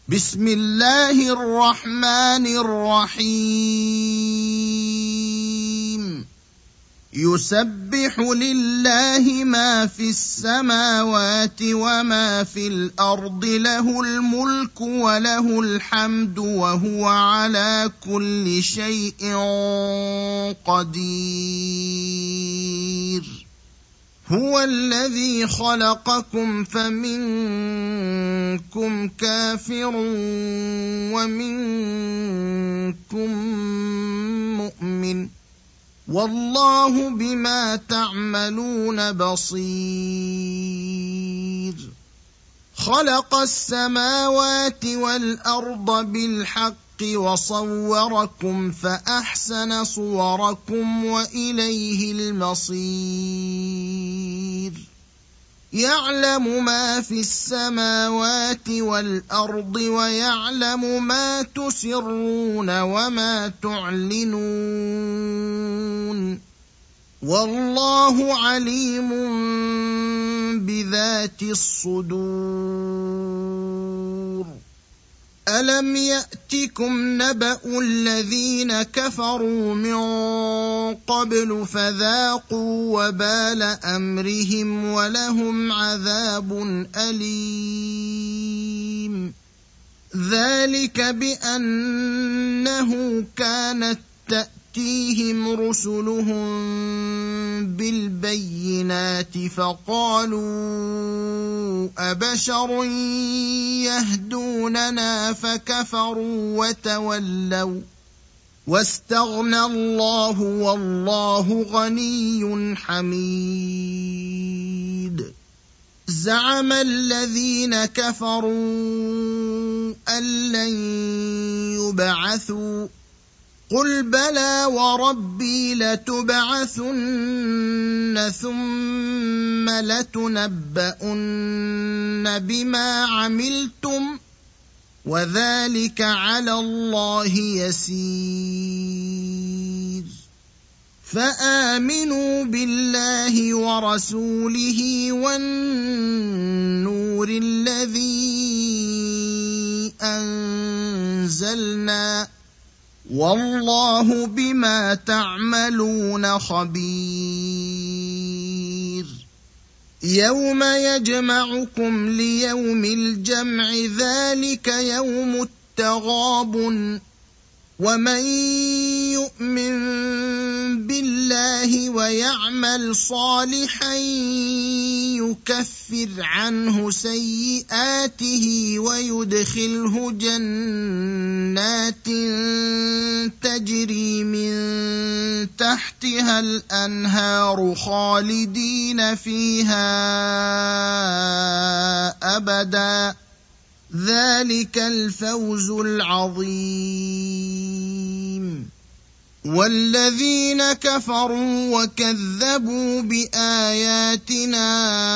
بسم الله الرحمن الرحيم يسبح لله ما في السماوات وما في الأرض له الملك وله الحمد وهو على كل شيء قدير هو الذي خلقكم فمنكم كافر ومنكم مؤمن والله بما تعملون بصير خلق السماوات والأرض بالحق وصوركم فأحسن صوركم وإليه المصير يعلم ما في السماوات والأرض ويعلم ما تسرون وما تعلنون والله عليم بذات الصدور ألم يأتكم نبأ الذين كفروا من قبل فذاقوا وبال أمرهم ولهم عذاب أليم ذلك بأنه كانت تأتيهم رسلهم بالبينات فقالوا أبشر يهدوننا فكفروا وتولوا واستغنى الله والله غني حميد زعم الذين كفروا أن لن يبعثوا قل بلى وربي لتبعثن ثم لتنبؤن بما عملتم وذلك على الله يسير فآمنوا بالله ورسوله والنور الذي أنزلنا والله بما تعملون خبير يوم يجمعكم ليوم الجمع ذلك يوم التغابن ومن يؤمن بالله ويعمل صالحا يكفر عنه سيئاته ويدخله جنات تجري من تحتها الأنهار خالدين فيها أبدا ذلك الفوز العظيم والذين كفروا وكذبوا بآياتنا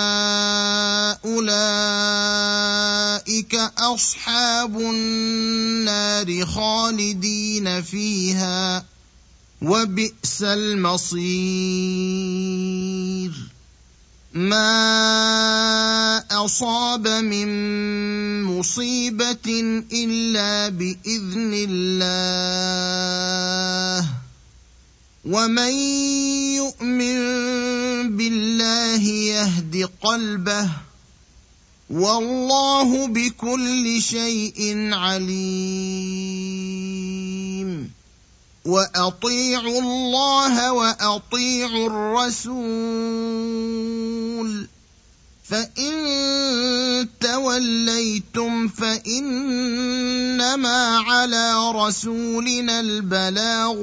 أولئك أصحاب النار خالدين فيها وبئس المصير ما أصاب من مصيبة إلا بإذن الله ومن يؤمن بالله يهد قلبه والله بكل شيء عليم وأطيعوا الله وأطيعوا الرسول فإن توليتم فإنما على رسولنا البلاغ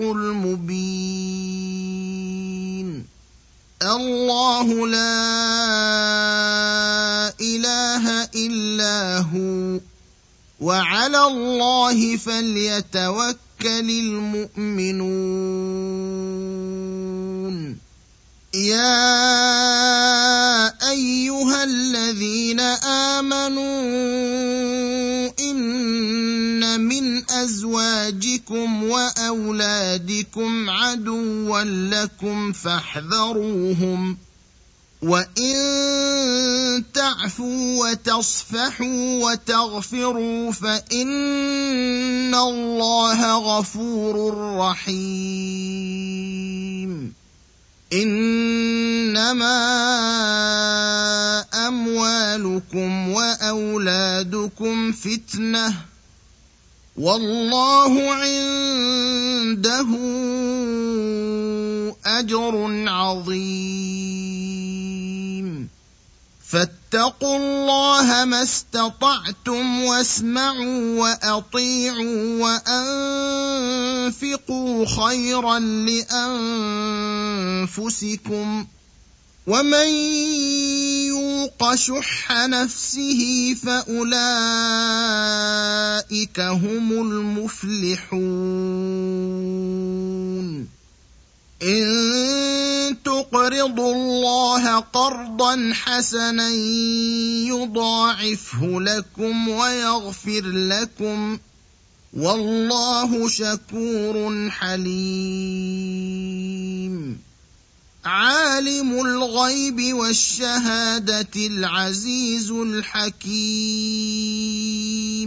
المبين الله لا إله إلا هو وعلى الله فليتوكل المؤمنون يا أيها الذين آمنوا إن من أزواجكم وأولادكم عدوا لكم فاحذروهم وإن تعفوا وتصفحوا وتغفروا فإن الله غفور رحيم. إنما أموالكم وأولادكم فتنة والله عنده أجر عظيم. فاتقوا الله ما استطعتم واسمعوا وأطيعوا وأنفقوا خيرا لأنفسكم ومن يوق شح نفسه فأولئك هم المفلحون. إن تقرضوا الله قرضا حسنا يضاعفه لكم ويغفر لكم والله شكور حليم. عالم الغيب والشهادة العزيز الحكيم.